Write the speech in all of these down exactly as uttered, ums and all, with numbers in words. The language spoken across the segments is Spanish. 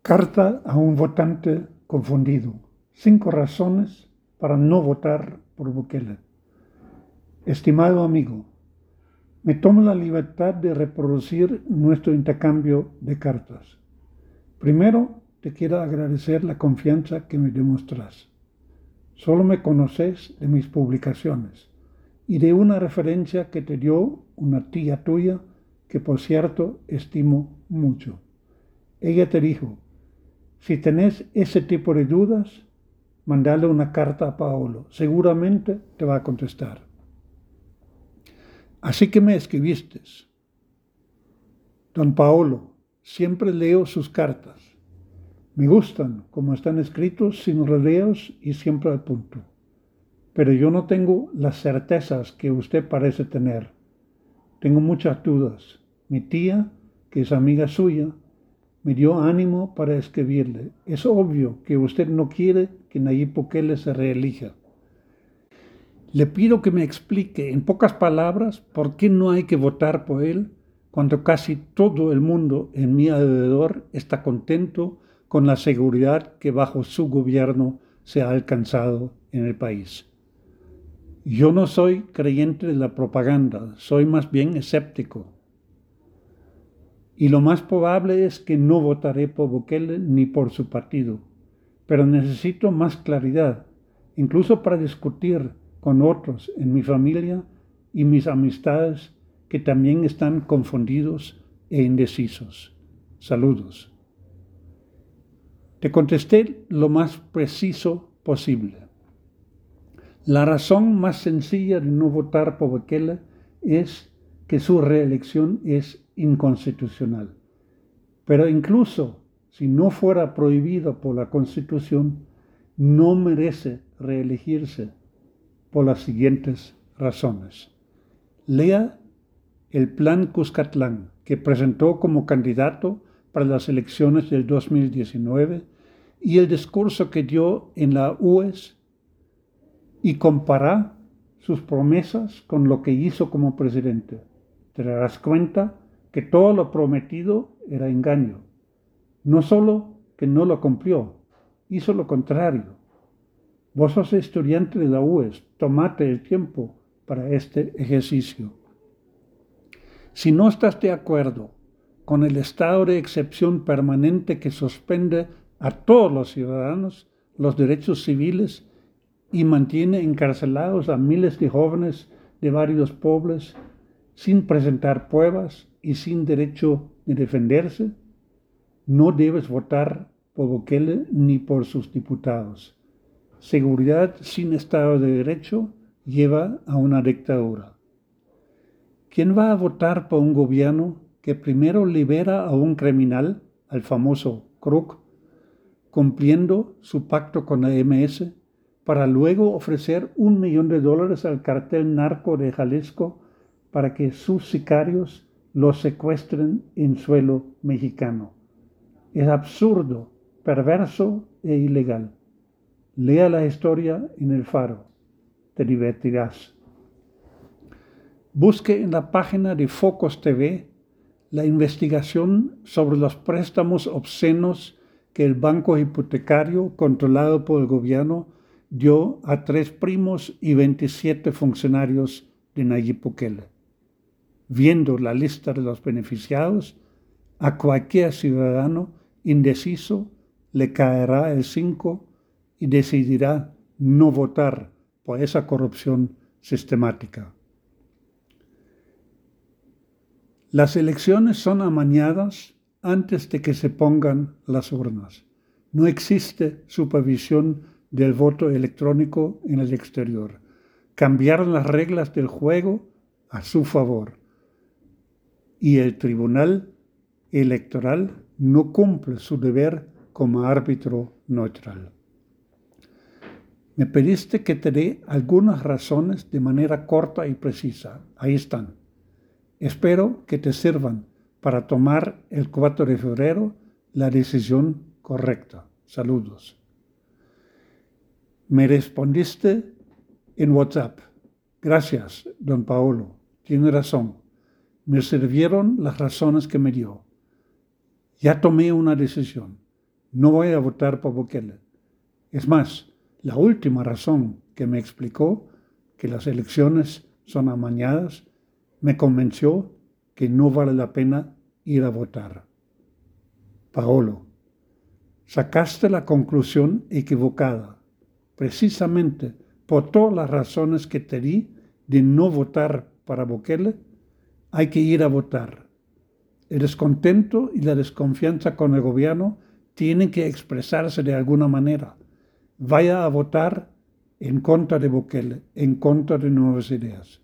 Carta a un votante confundido. Cinco razones para no votar por Bukele. Estimado amigo, me tomo la libertad de reproducir nuestro intercambio de cartas. Primero, te quiero agradecer la confianza que me demostras. Solo me conoces de mis publicaciones y de una referencia que te dio una tía tuya que, por cierto, estimo mucho. Ella te dijo: si tenés ese tipo de dudas, mandale una carta a Paolo. Seguramente te va a contestar. Así que me escribiste: Don Paolo, siempre leo sus cartas. Me gustan como están escritos, sin rodeos y siempre al punto. Pero yo no tengo las certezas que usted parece tener. Tengo muchas dudas. Mi tía, que es amiga suya, me dio ánimo para escribirle. Es obvio que usted no quiere que Nayib Bukele se reelija. Le pido que me explique en pocas palabras por qué no hay que votar por él cuando casi todo el mundo en mi alrededor está contento con la seguridad que bajo su gobierno se ha alcanzado en el país. Yo no soy creyente de la propaganda, soy más bien escéptico. Y lo más probable es que no votaré por Bukele ni por su partido, pero necesito más claridad, incluso para discutir con otros en mi familia y mis amistades que también están confundidos e indecisos. Saludos. Te contesté lo más preciso posible. La razón más sencilla de no votar por Bukele es que su reelección es inconstitucional. Pero incluso si no fuera prohibido por la Constitución, no merece reelegirse por las siguientes razones. Lea el Plan Cuscatlán, que presentó como candidato para las elecciones del dos mil diecinueve, y el discurso que dio en la U E S, y compara sus promesas con lo que hizo como presidente. Te darás cuenta que todo lo prometido era engaño. No solo que no lo cumplió, hizo lo contrario. Vos sos estudiante de la U E S, tomate el tiempo para este ejercicio. Si no estás de acuerdo con el estado de excepción permanente que suspende a todos los ciudadanos los derechos civiles y mantiene encarcelados a miles de jóvenes de varios pueblos sin presentar pruebas y sin derecho de defenderse, no debes votar por Bukele ni por sus diputados. Seguridad sin Estado de Derecho lleva a una dictadura. ¿Quién va a votar por un gobierno que primero libera a un criminal, al famoso Krug, cumpliendo su pacto con la M S, para luego ofrecer un millón de dólares al cartel narco de Jalisco para que sus sicarios los secuestren en suelo mexicano? Es absurdo, perverso e ilegal. Lea la historia en El Faro. Te divertirás. Busque en la página de Focus T V la investigación sobre los préstamos obscenos que el banco hipotecario controlado por el gobierno dio a tres primos y veintisiete funcionarios de Nayib Bukele. Viendo la lista de los beneficiados, a cualquier ciudadano indeciso le caerá el cinco y decidirá no votar por esa corrupción sistemática. Las elecciones son amañadas antes de que se pongan las urnas. No existe supervisión del voto electrónico en el exterior. Cambiaron las reglas del juego a su favor. Y el Tribunal Electoral no cumple su deber como árbitro neutral. Me pediste que te dé algunas razones de manera corta y precisa. Ahí están. Espero que te sirvan para tomar el cuatro de febrero la decisión correcta. Saludos. Me respondiste en WhatsApp: gracias, don Paolo, tiene razón. Me sirvieron las razones que me dio. Ya tomé una decisión. no voy a votar por Bukele. Es más, la última razón que me explicó que las elecciones son amañadas me convenció que no vale la pena ir a votar. Paolo, sacaste la conclusión equivocada, precisamente por todas las razones que te di de no votar para Bukele. Hay que ir a votar. El descontento y la desconfianza con el gobierno tienen que expresarse de alguna manera. Vaya a votar en contra de Bukele, en contra de nuevas ideas.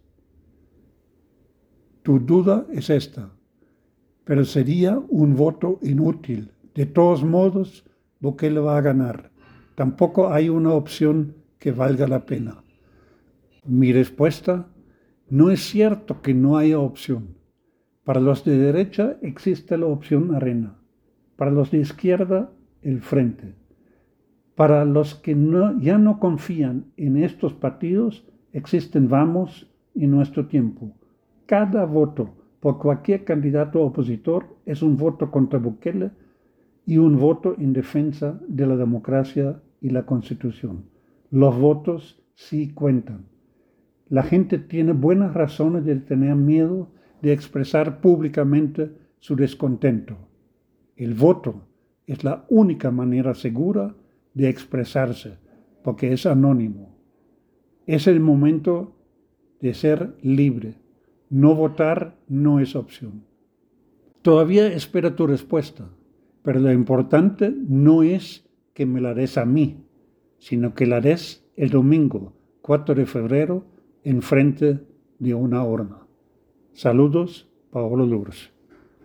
Tu duda es esta, pero sería un voto inútil. De todos modos, Bukele va a ganar. Tampoco hay una opción que valga la pena. Mi respuesta: no es cierto que no haya opción. Para los de derecha existe la opción Arena. Para los de izquierda, el Frente. Para los que no, ya no confían en estos partidos, existen Vamos y Nuestro Tiempo. Cada voto por cualquier candidato opositor es un voto contra Bukele y un voto en defensa de la democracia y la Constitución. Los votos sí cuentan. La gente tiene buenas razones de tener miedo de expresar públicamente su descontento. El voto es la única manera segura de expresarse, porque es anónimo. Es el momento de ser libre. No votar no es opción. Todavía espero tu respuesta, pero lo importante no es que me la des a mí, sino que la des el domingo, cuatro de febrero, enfrente de una urna. Saludos, Paolo Lourdes.